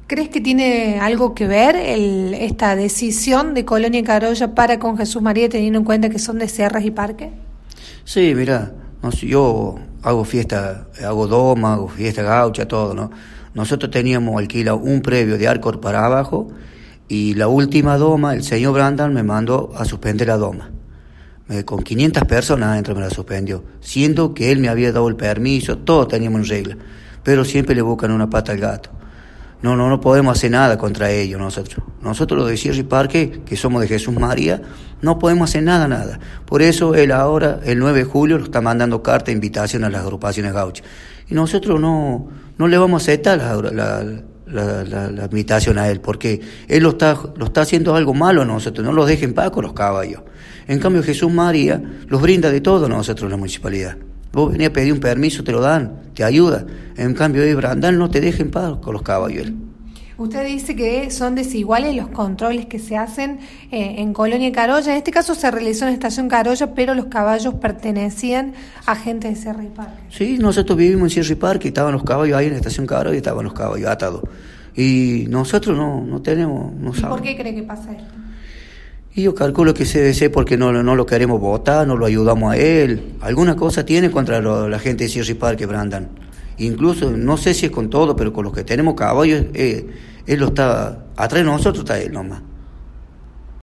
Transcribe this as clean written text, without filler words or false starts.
¿Crees que tiene algo que ver esta decisión de Colonia Carolla para con Jesús María, teniendo en cuenta que son de Sierras y Parque? Sí, mira, no sé, yo hago fiesta, hago doma, hago fiesta gaucha, todo, ¿no? Nosotros teníamos alquilado un previo de Arcor para abajo y la última doma, el señor Brandan me mandó a suspender la doma. Con 500 personas adentro me la suspendió, siendo que él me había dado el permiso, todos teníamos en regla, pero siempre le buscan una pata al gato. No podemos hacer nada contra ellos nosotros. Nosotros los de Sierra y Parque, que somos de Jesús María, no podemos hacer nada. Por eso él ahora, el 9 de julio, está mandando carta de invitación a las agrupaciones gauchas. Y nosotros no le vamos a aceptar la invitación a él, porque él lo está haciendo algo malo a nosotros, no los dejen en paz con los caballos. En cambio Jesús María los brinda de todo a nosotros, la municipalidad. Vos venís a pedir un permiso, te lo dan, te ayuda. En cambio, Brandán no te deja en paz con los caballos. Usted dice que son desiguales los controles que se hacen en Colonia Carolla. En este caso se realizó en Estación Carolla, pero los caballos pertenecían a gente de Sierra y Parque. Sí, nosotros vivimos en Sierra y Parque, estaban los caballos ahí en Estación Carolla y estaban los caballos atados. Y nosotros no tenemos, no sabemos. ¿Por qué cree que pasa esto? Y yo calculo que se debe ser porque no lo queremos votar, no lo ayudamos a él. Alguna cosa tiene contra la gente de Sierra y Parque, Brandan. Incluso, no sé si es con todo, pero con los que tenemos caballos, él lo está, atrás de nosotros está él nomás.